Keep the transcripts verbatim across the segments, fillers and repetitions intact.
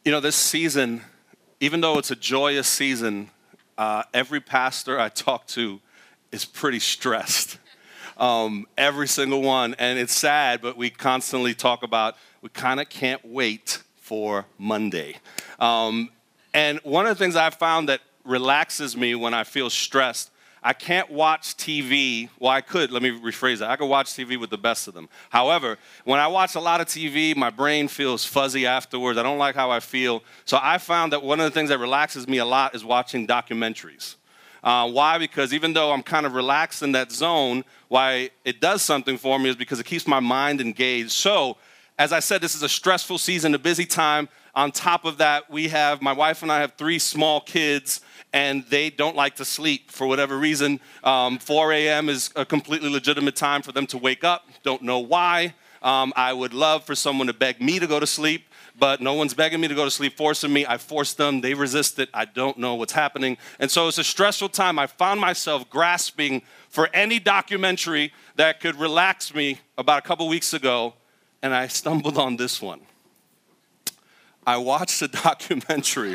You know, this season, even though it's a joyous season, uh, every pastor I talk to is pretty stressed. Um, every single one. And it's sad, but we constantly talk about we kind of can't wait for Monday. Um, and one of the things I've found that relaxes me when I feel stressed, I can't watch T V. Well, I could. Let me rephrase that. I could watch T V with the best of them. However, when I watch a lot of T V, my brain feels fuzzy afterwards. I don't like how I feel. So I found that one of the things that relaxes me a lot is watching documentaries. Uh, why? Because even though I'm kind of relaxed in that zone, why it does something for me is because it keeps my mind engaged. So, as I said, this is a stressful season, a busy time. On top of that, we have, my wife and I have three small kids, and they don't like to sleep for whatever reason. Um, four a.m. is a completely legitimate time for them to wake up. Don't know why. Um, I would love for someone to beg me to go to sleep, but no one's begging me to go to sleep, forcing me. I force them. They resist it. I don't know what's happening. And so it's a stressful time. I found myself grasping for any documentary that could relax me about a couple weeks ago, and I stumbled on this one. I watched a documentary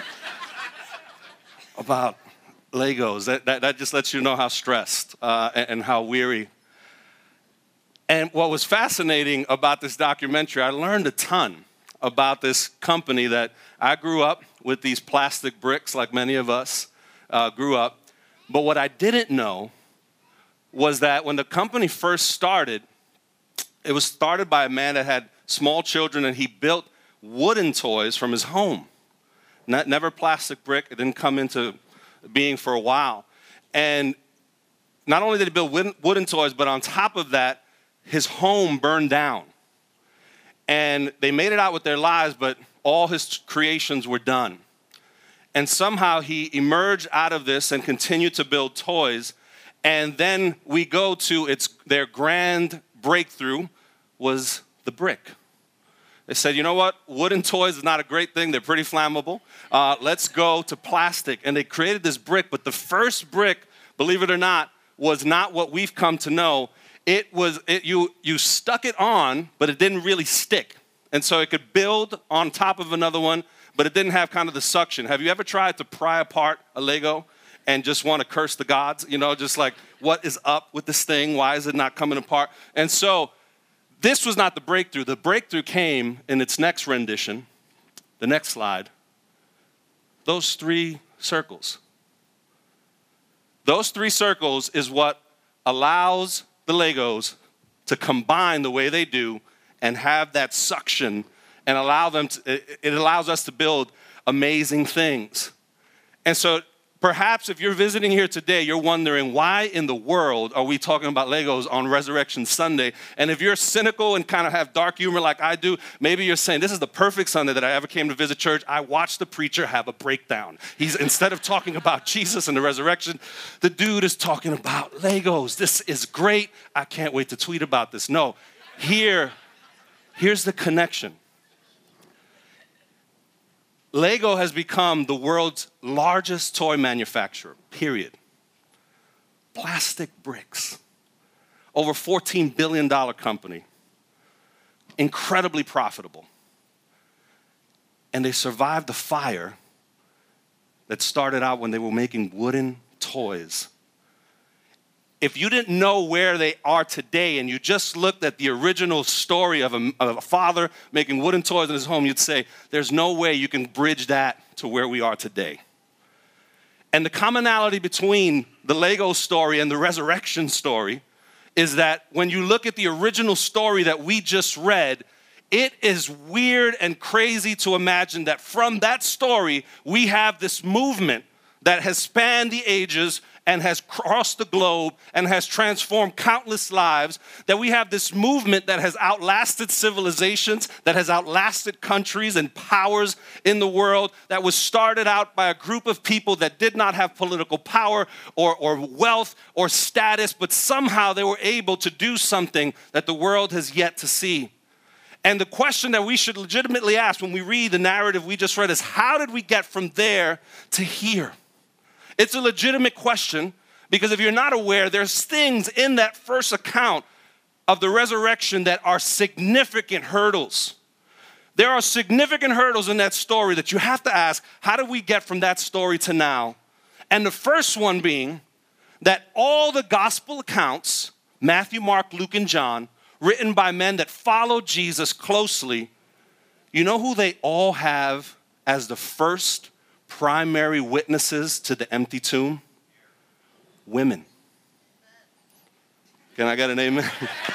about Legos. That, that, that just lets you know how stressed uh, and, and how weary. And what was fascinating about this documentary, I learned a ton about this company that I grew up with these plastic bricks, like many of us uh, grew up. But what I didn't know was that when the company first started, it was started by a man that had small children, and he built wooden toys from his home. Not, never plastic brick. It didn't come into being for a while. And not only did he build wooden, wooden toys, but on top of that, his home burned down. And they made it out with their lives, but all his creations were done. And somehow he emerged out of this and continued to build toys. And then we go to its their grand breakthrough was the brick. They said, you know what? Wooden toys is not a great thing. They're pretty flammable. Uh, let's go to plastic. And they created this brick. But the first brick, believe it or not, was not what we've come to know. It was, it, you, you stuck it on, but it didn't really stick. And so it could build on top of another one, but it didn't have kind of the suction. Have you ever tried to pry apart a Lego and just want to curse the gods? You know, just like, what is up with this thing? Why is it not coming apart? And so this was not the breakthrough. The breakthrough came in its next rendition, the next slide, those three circles. Those three circles is what allows the Legos to combine the way they do and have that suction and allow them to, it, it allows us to build amazing things. And so perhaps if you're visiting here today, you're wondering, why in the world are we talking about Legos on Resurrection Sunday? And if you're cynical and kind of have dark humor like I do, maybe you're saying, this is the perfect Sunday that I ever came to visit church. I watched the preacher have a breakdown. He's, instead of talking about Jesus and the resurrection, the dude is talking about Legos. This is great. I can't wait to tweet about this. No, here, here's the connection. Lego has become the world's largest toy manufacturer, period. Plastic bricks. Over fourteen billion dollars company. Incredibly profitable. And they survived the fire that started out when they were making wooden toys. If you didn't know where they are today and you just looked at the original story of a, of a father making wooden toys in his home, you'd say, there's no way you can bridge that to where we are today. And the commonality between the Lego story and the resurrection story is that when you look at the original story that we just read, it is weird and crazy to imagine that from that story, we have this movement that has spanned the ages and has crossed the globe and has transformed countless lives, that we have this movement that has outlasted civilizations, that has outlasted countries and powers in the world, that was started out by a group of people that did not have political power or, or wealth or status, but somehow they were able to do something that the world has yet to see. And the question that we should legitimately ask when we read the narrative we just read is, how did we get from there to here? It's a legitimate question because if you're not aware, there's things in that first account of the resurrection that are significant hurdles. There are significant hurdles in that story that you have to ask, how did we get from that story to now? And the first one being that all the gospel accounts, Matthew, Mark, Luke, and John, written by men that followed Jesus closely, you know who they all have as the first primary witnesses to the empty tomb? Women. Can I get an amen?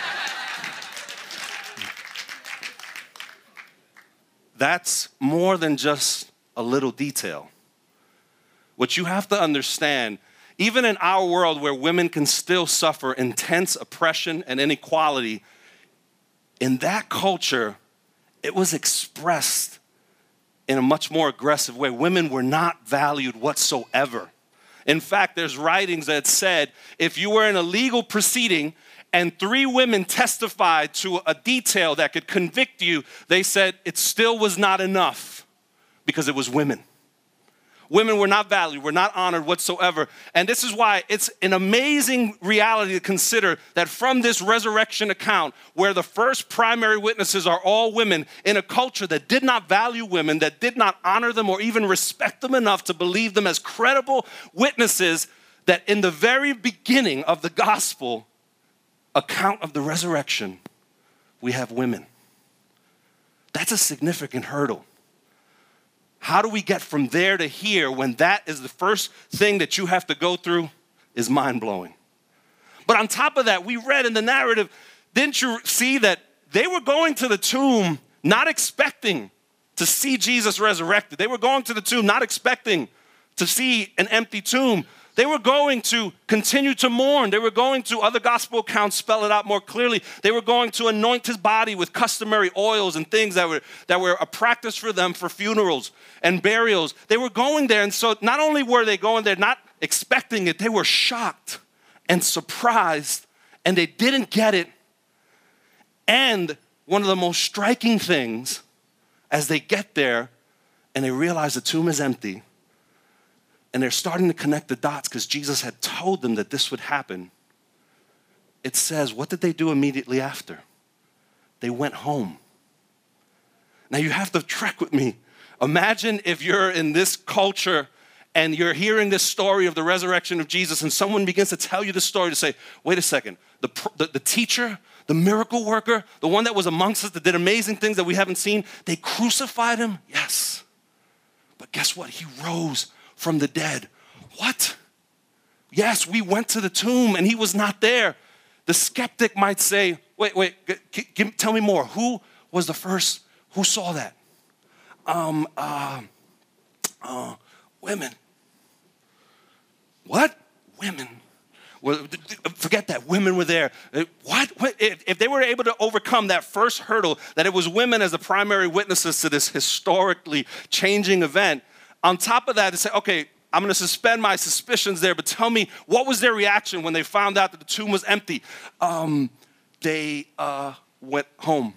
That's more than just a little detail. What you have to understand, even in our world where women can still suffer intense oppression and inequality, in that culture, it was expressed in a much more aggressive way. Women were not valued whatsoever. In fact, there's writings that said if you were in a legal proceeding and three women testified to a detail that could convict you, they said it still was not enough because it was women. Women were not valued, were not honored whatsoever. And this is why it's an amazing reality to consider that from this resurrection account, where the first primary witnesses are all women, in a culture that did not value women, that did not honor them or even respect them enough to believe them as credible witnesses, that in the very beginning of the gospel account of the resurrection, we have women. That's a significant hurdle. How do we get from there to here when that is the first thing that you have to go through is mind-blowing. But on top of that, we read in the narrative, didn't you see that they were going to the tomb not expecting to see Jesus resurrected? They were going to the tomb not expecting to see an empty tomb. They were going to continue to mourn. They were going to, other gospel accounts spell it out more clearly, they were going to anoint his body with customary oils and things that were, that were a practice for them for funerals and burials. They were going there, and so not only were they going there not expecting it, they were shocked and surprised, and they didn't get it. And one of the most striking things, as they get there and they realize the tomb is empty, and they're starting to connect the dots because Jesus had told them that this would happen. It says, what did they do immediately after? They went home. Now you have to trek with me. Imagine if you're in this culture and you're hearing this story of the resurrection of Jesus and someone begins to tell you the story to say, wait a second, the, the, the teacher, the miracle worker, the one that was amongst us that did amazing things that we haven't seen, they crucified him? Yes. But guess what? He rose from the dead. What? Yes, we went to the tomb and he was not there. The skeptic might say, wait, wait, g- g- tell me more. Who was the first? Who saw that? Um, uh, uh, women. What? Women. Well, forget that. Women were there. What? If they were able to overcome that first hurdle, that it was women as the primary witnesses to this historically changing event, on top of that, they say, okay, I'm going to suspend my suspicions there, but tell me, what was their reaction when they found out that the tomb was empty? Um, they uh, went home.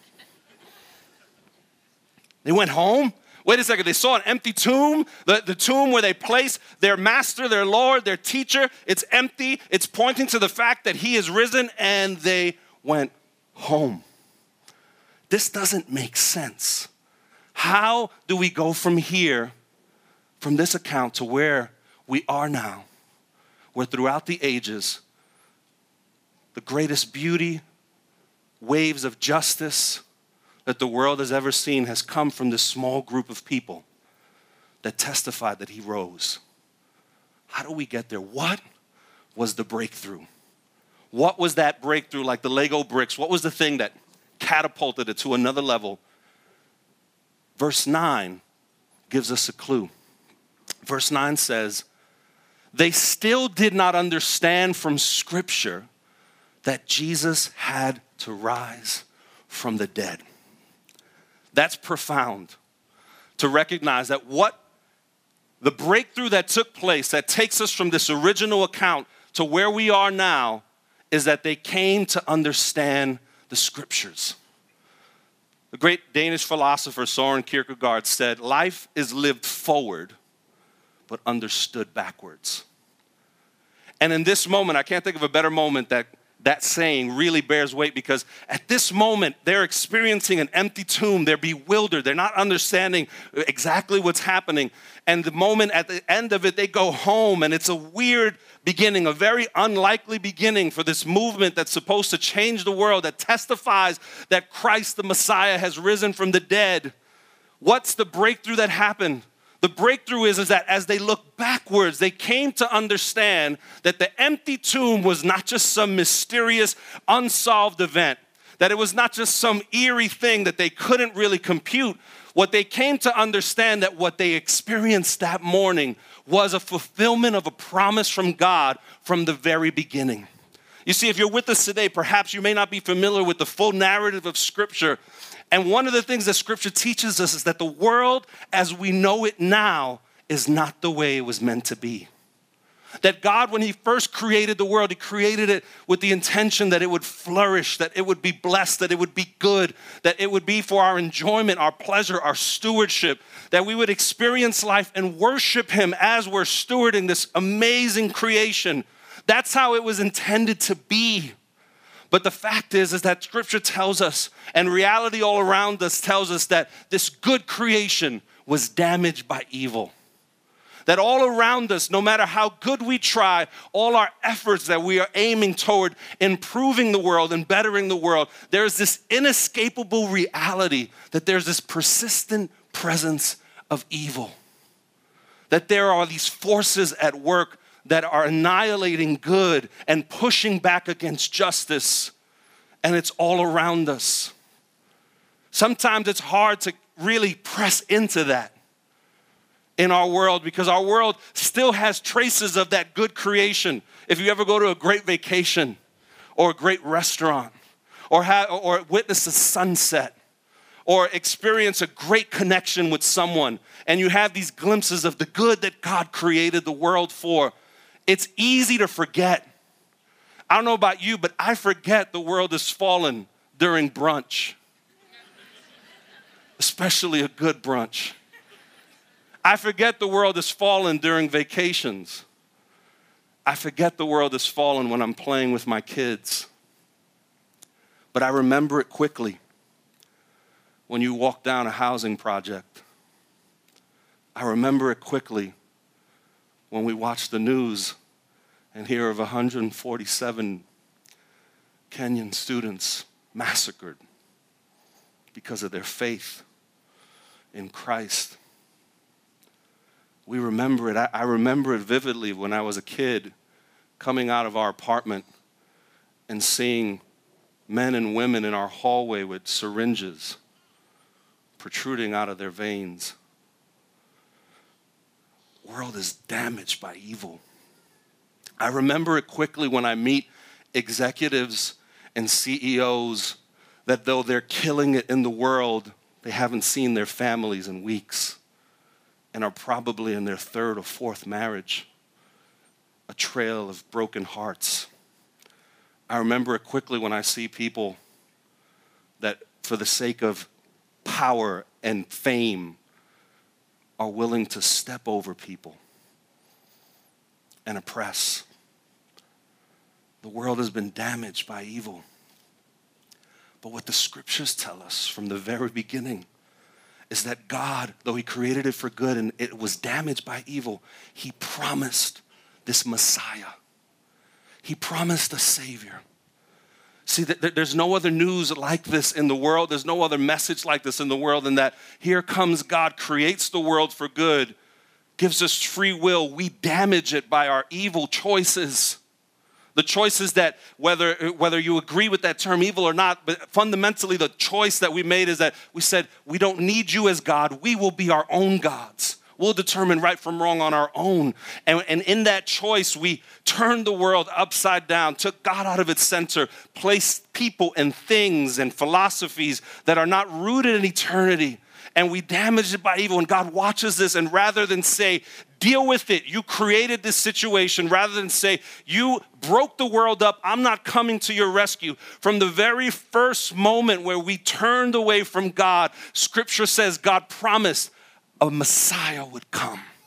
They went home? Wait a second, they saw an empty tomb, the, the tomb where they placed their master, their Lord, their teacher. It's empty. It's pointing to the fact that he is risen, and they went home. This doesn't make sense. How do we go from here, from this account, to where we are now, where throughout the ages, the greatest beauty, waves of justice that the world has ever seen has come from this small group of people that testified that he rose? How do we get there? What was the breakthrough? What was that breakthrough, like the Lego bricks? What was the thing that catapulted it to another level? Verse nine gives us a clue. Verse nine says, they still did not understand from Scripture that Jesus had to rise from the dead. That's profound, to recognize that what the breakthrough that took place that takes us from this original account to where we are now is that they came to understand the Scriptures. The great Danish philosopher Søren Kierkegaard said, life is lived forward, but understood backwards. And in this moment, I can't think of a better moment that that saying really bears weight, because at this moment, they're experiencing an empty tomb. They're bewildered. They're not understanding exactly what's happening. And the moment at the end of it, they go home, and it's a weird beginning, a very unlikely beginning for this movement that's supposed to change the world, that testifies that Christ the Messiah has risen from the dead. What's the breakthrough that happened? The breakthrough is, is that as they look backwards, they came to understand that the empty tomb was not just some mysterious, unsolved event, that it was not just some eerie thing that they couldn't really compute. What they came to understand, that what they experienced that morning was a fulfillment of a promise from God from the very beginning. You see, if you're with us today, perhaps you may not be familiar with the full narrative of Scripture. And one of the things that Scripture teaches us is that the world as we know it now is not the way it was meant to be. That God, when he first created the world, he created it with the intention that it would flourish, that it would be blessed, that it would be good, that it would be for our enjoyment, our pleasure, our stewardship, that we would experience life and worship him as we're stewarding this amazing creation. That's how it was intended to be. But the fact is, is that Scripture tells us, and reality all around us tells us, that this good creation was damaged by evil. That all around us, no matter how good we try, all our efforts that we are aiming toward improving the world and bettering the world, there's this inescapable reality that there's this persistent presence of evil. That there are these forces at work that are annihilating good and pushing back against justice, and it's all around us. Sometimes it's hard to really press into that in our world, because our world still has traces of that good creation. If you ever go to a great vacation or a great restaurant, or have, or witness a sunset, or experience a great connection with someone, and you have these glimpses of the good that God created the world for, it's easy to forget. I don't know about you, but I forget the world has fallen during brunch, especially a good brunch. I forget the world has fallen during vacations. I forget the world has fallen when I'm playing with my kids. But I remember it quickly when you walk down a housing project. I remember it quickly when we watch the news and hear of one hundred forty-seven Kenyan students massacred because of their faith in Christ. We remember it. I, I remember it vividly when I was a kid, coming out of our apartment and seeing men and women in our hallway with syringes protruding out of their veins. The world is damaged by evil. I remember it quickly when I meet executives and C E Os that though they're killing it in the world, they haven't seen their families in weeks and are probably in their third or fourth marriage, a trail of broken hearts. I remember it quickly when I see people that for the sake of power and fame are willing to step over people and oppress. The world has been damaged by evil. But what the Scriptures tell us from the very beginning is that God, though he created it for good and it was damaged by evil, he promised this Messiah. He promised a Savior. See, there's no other news like this in the world. There's no other message like this in the world, and that here comes God, creates the world for good, gives us free will. We damage it by our evil choices. The choices that, whether, whether you agree with that term evil or not, but fundamentally the choice that we made is that we said, we don't need you as God. We will be our own gods. We'll determine right from wrong on our own. And, and in that choice, we turned the world upside down, took God out of its center, placed people and things and philosophies that are not rooted in eternity. And we damaged it by evil. And God watches this, and rather than say, deal with it, you created this situation, rather than say, you broke the world up, I'm not coming to your rescue. From the very first moment where we turned away from God, Scripture says God promised a Messiah would come.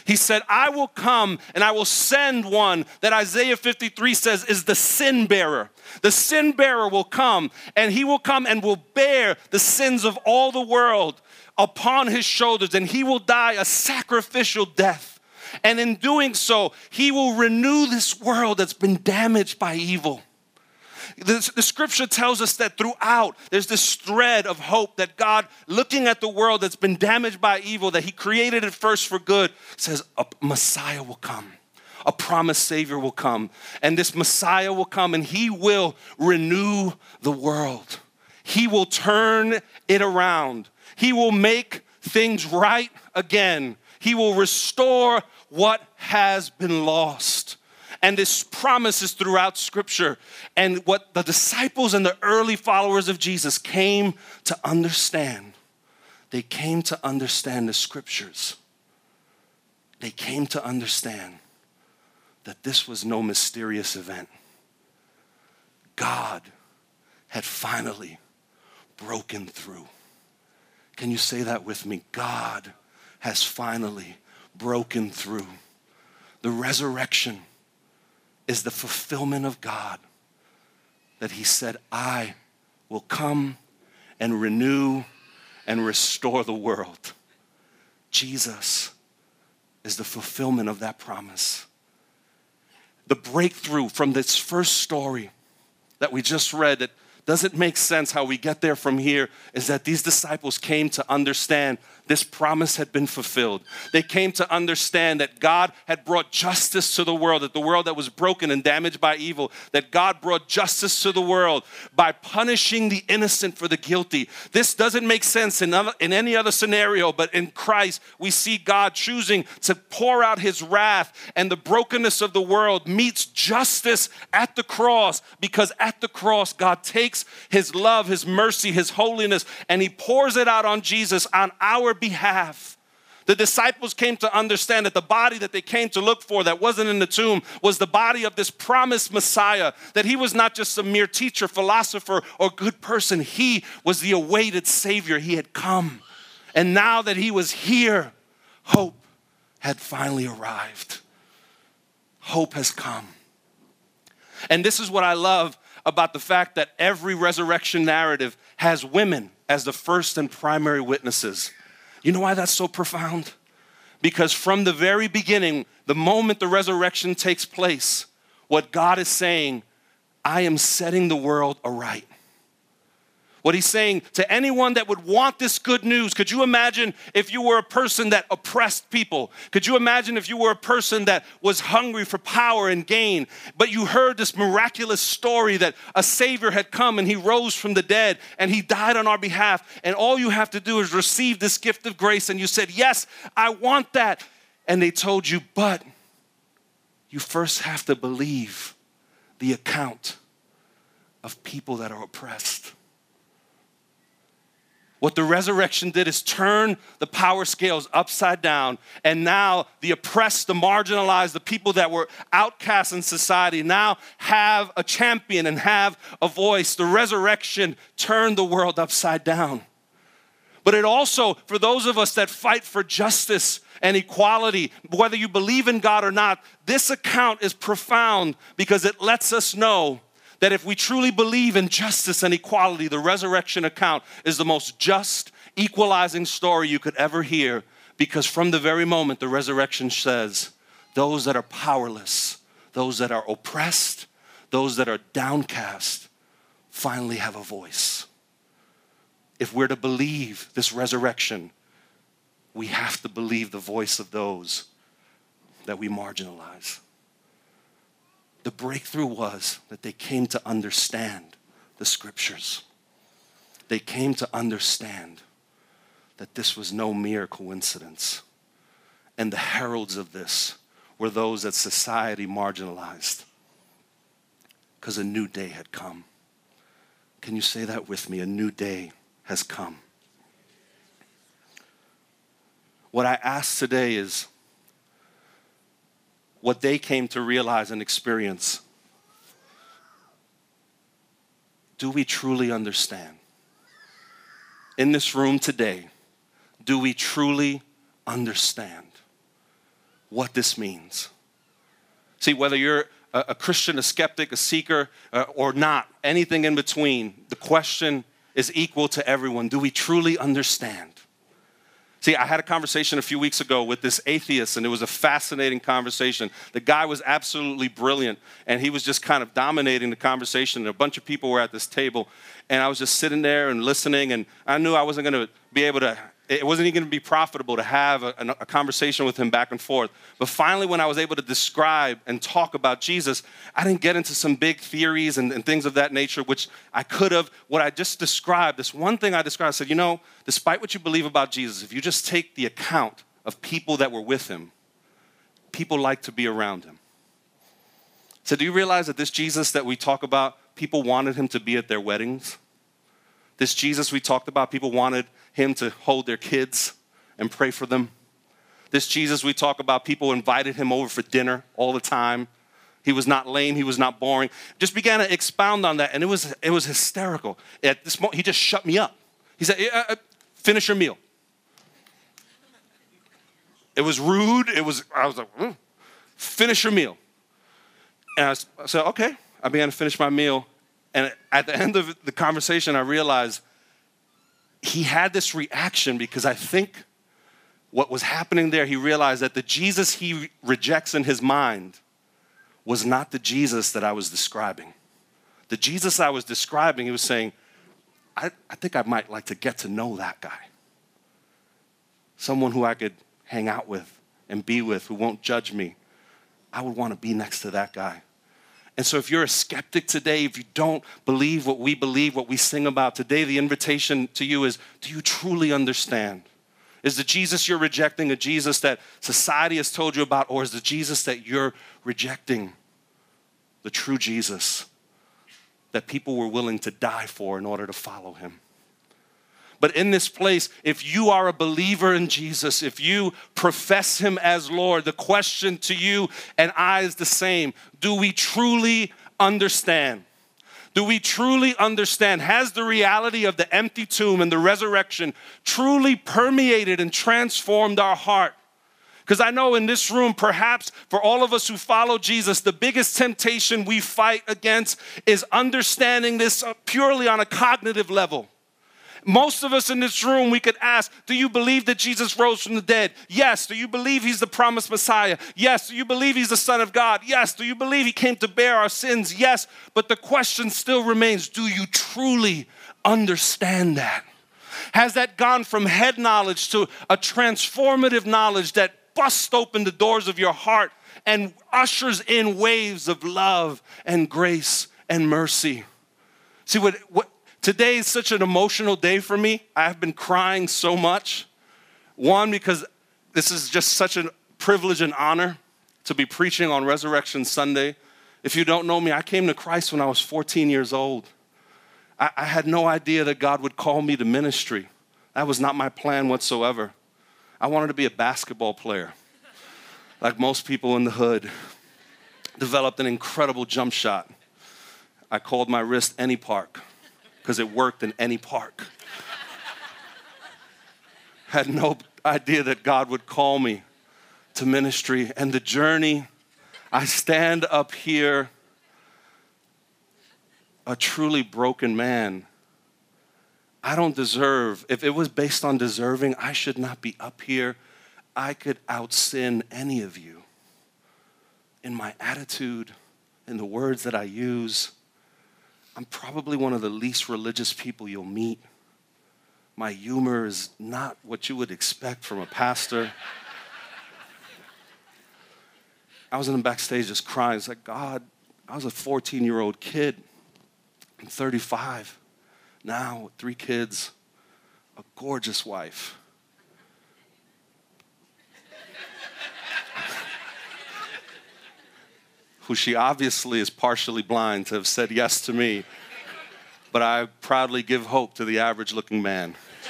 He said, I will come and I will send one that Isaiah fifty-three says is the sin bearer. The sin bearer will come, and he will come and will bear the sins of all the world upon his shoulders, and he will die a sacrificial death. And in doing so, he will renew this world that's been damaged by evil. The, the scripture tells us that throughout, there's this thread of hope that God, looking at the world that's been damaged by evil, that he created it first for good, says a Messiah will come. A promised Savior will come. And this Messiah will come and he will renew the world. He will turn it around. He will make things right again. He will restore what has been lost. And this promise is throughout Scripture. And what the disciples and the early followers of Jesus came to understand, they came to understand the Scriptures. They came to understand that this was no mysterious event. God had finally broken through. Can you say that with me? God has finally broken through. The resurrection is the fulfillment of God, that he said, I will come and renew and restore the world. Jesus is the fulfillment of that promise. The breakthrough from this first story that we just read, that doesn't make sense how we get there from here, is that these disciples came to understand this promise had been fulfilled. They came to understand that God had brought justice to the world, that the world that was broken and damaged by evil, that God brought justice to the world by punishing the innocent for the guilty. This doesn't make sense in, other, in any other scenario, but in Christ, we see God choosing to pour out his wrath, and the brokenness of the world meets justice at the cross, because at the cross, God takes his love, his mercy, his holiness, and he pours it out on Jesus on our behalf. The disciples came to understand that the body that they came to look for that wasn't in the tomb was the body of this promised Messiah, that he was not just a mere teacher, philosopher, or good person. He was the awaited Savior. He had come. And now that he was here, hope had finally arrived. Hope has come. And this is what I love about the fact that every resurrection narrative has women as the first and primary witnesses. You know why that's so profound? Because from the very beginning, the moment the resurrection takes place, what God is saying, I am setting the world aright. What he's saying to anyone that would want this good news, could you imagine if you were a person that oppressed people? Could you imagine if you were a person that was hungry for power and gain, but you heard this miraculous story that a Savior had come and he rose from the dead and he died on our behalf, and all you have to do is receive this gift of grace, and you said, yes, I want that. And they told you, but you first have to believe the account of people that are oppressed. What the resurrection did is turn the power scales upside down, and now the oppressed, the marginalized, the people that were outcasts in society now have a champion and have a voice. The resurrection turned the world upside down. But it also, for those of us that fight for justice and equality, whether you believe in God or not, this account is profound because it lets us know that if we truly believe in justice and equality, the resurrection account is the most just, equalizing story you could ever hear, because from the very moment the resurrection says, those that are powerless, those that are oppressed, those that are downcast, finally have a voice. If we're to believe this resurrection, we have to believe the voice of those that we marginalize. The breakthrough was that they came to understand the scriptures. They came to understand that this was no mere coincidence. And the heralds of this were those that society marginalized, because a new day had come. Can you say that with me? A new day has come. What I ask today is, what they came to realize and experience, do we truly understand? In this room today, do we truly understand what this means. See, whether you're a, a Christian, a skeptic, a seeker, uh, or not, anything in between, the question is equal to everyone. Do we truly understand? See, I had a conversation a few weeks ago with this atheist, and it was a fascinating conversation. The guy was absolutely brilliant, and he was just kind of dominating the conversation. And a bunch of people were at this table, and I was just sitting there and listening, and I knew I wasn't going to be able to, it wasn't even going to be profitable to have a, a conversation with him back and forth. But finally, when I was able to describe and talk about Jesus, I didn't get into some big theories and, and things of that nature, which I could have. What I just described, this one thing I described, I said, you know, despite what you believe about Jesus, if you just take the account of people that were with him, people like to be around him. So do you realize that this Jesus that we talk about, people wanted him to be at their weddings? This Jesus we talked about, people wanted him to hold their kids and pray for them. This Jesus we talk about, people invited him over for dinner all the time. He was not lame, he was not boring. Just began to expound on that, and it was it was hysterical. At this moment, he just shut me up. He said, uh, uh, finish your meal. It was rude. It was, I was like, mm. Finish your meal. And I, was, I said, okay. I began to finish my meal. And at the end of the conversation, I realized he had this reaction because I think what was happening there, he realized that the Jesus he rejects in his mind was not the Jesus that I was describing. The Jesus I was describing, he was saying, I, I think I might like to get to know that guy. Someone who I could hang out with and be with, who won't judge me. I would want to be next to that guy. And so if you're a skeptic today, if you don't believe what we believe, what we sing about today, the invitation to you is, do you truly understand? Is the Jesus you're rejecting a Jesus that society has told you about, or is the Jesus that you're rejecting the true Jesus that people were willing to die for in order to follow him? But in this place, if you are a believer in Jesus, if you profess him as Lord, the question to you and I is the same. Do we truly understand? Do we truly understand? Has the reality of the empty tomb and the resurrection truly permeated and transformed our heart? Because I know in this room, perhaps for all of us who follow Jesus, the biggest temptation we fight against is understanding this purely on a cognitive level. Most of us in this room, we could ask, do you believe that Jesus rose from the dead? Yes. Do you believe he's the promised Messiah? Yes. Do you believe he's the Son of God? Yes. Do you believe he came to bear our sins? Yes. But the question still remains, do you truly understand that? Has that gone from head knowledge to a transformative knowledge that busts open the doors of your heart and ushers in waves of love and grace and mercy? See, what, what today is such an emotional day for me. I've been crying so much. One, because this is just such a privilege and honor to be preaching on Resurrection Sunday. If you don't know me, I came to Christ when I was fourteen years old. I, I had no idea that God would call me to ministry. That was not my plan whatsoever. I wanted to be a basketball player, like most people in the hood. Developed an incredible jump shot. I called my wrist Any Park, because it worked in any park. Had no idea that God would call me to ministry. And the journey, I stand up here a truly broken man. I don't deserve, if it was based on deserving, I should not be up here. I could out-sin any of you in my attitude, in the words that I use. I'm probably one of the least religious people you'll meet. My humor is not what you would expect from a pastor. I was in the backstage just crying. It's like, God, I was a fourteen-year-old kid. I'm thirty-five now with three kids, a gorgeous wife. Who she obviously is partially blind to have said yes to me, but I proudly give hope to the average-looking man.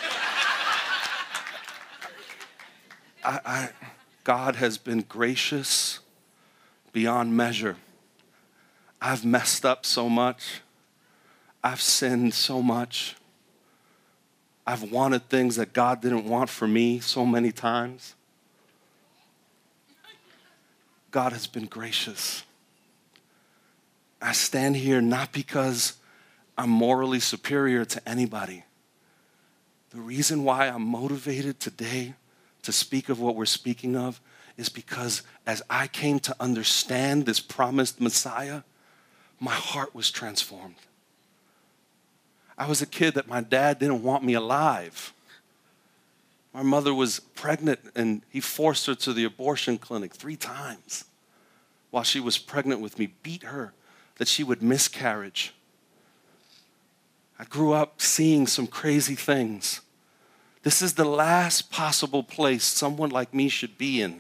I, I, God has been gracious beyond measure. I've messed up so much. I've sinned so much. I've wanted things that God didn't want for me so many times. God has been gracious. I stand here not because I'm morally superior to anybody. The reason why I'm motivated today to speak of what we're speaking of is because as I came to understand this promised Messiah, my heart was transformed. I was a kid that my dad didn't want me alive. My mother was pregnant and he forced her to the abortion clinic three times while she was pregnant with me, beat her that she would miscarriage. I grew up seeing some crazy things. This is the last possible place someone like me should be in.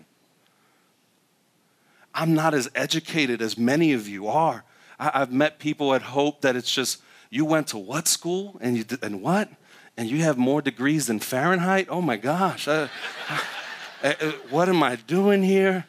I'm not as educated as many of you are. I, I've met people at Hope that it's just, you went to what school and you did, and what? And you have more degrees than Fahrenheit? Oh my gosh, I, I, I, what am I doing here?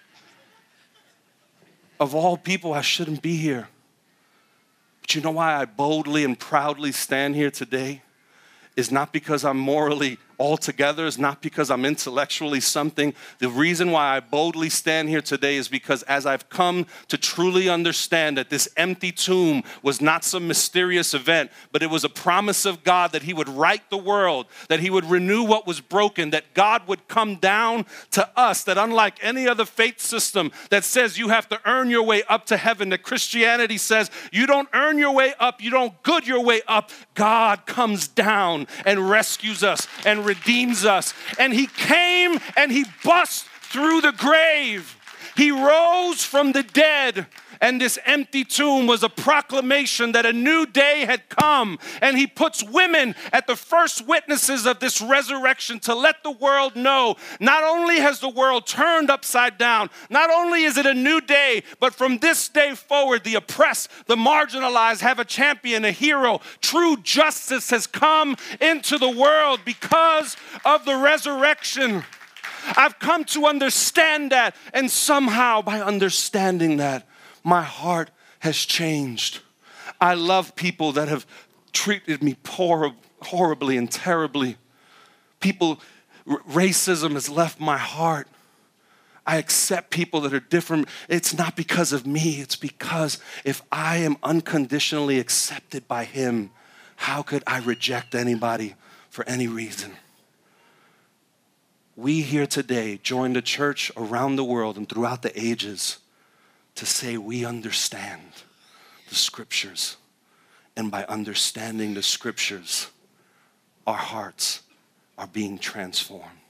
Of all people, I shouldn't be here. But you know why I boldly and proudly stand here today? Is not because I'm morally all together, is not because I'm intellectually something. The reason why I boldly stand here today is because as I've come to truly understand that this empty tomb was not some mysterious event, but it was a promise of God that he would right the world, that he would renew what was broken, that God would come down to us, that unlike any other faith system that says you have to earn your way up to heaven, that Christianity says you don't earn your way up, you don't good your way up. God comes down and rescues us and redeems us. And he came and he bust through the grave. He rose from the dead. And this empty tomb was a proclamation that a new day had come. And he puts women at the first witnesses of this resurrection to let the world know not only has the world turned upside down, not only is it a new day, but from this day forward, the oppressed, the marginalized have a champion, a hero. True justice has come into the world because of the resurrection. I've come to understand that, and somehow by understanding that, my heart has changed. I love people that have treated me poor, horribly and terribly. People, r- racism has left my heart. I accept people that are different. It's not because of me. It's because if I am unconditionally accepted by him, how could I reject anybody for any reason? We here today join the church around the world and throughout the ages to say we understand the scriptures. And by understanding the scriptures, our hearts are being transformed.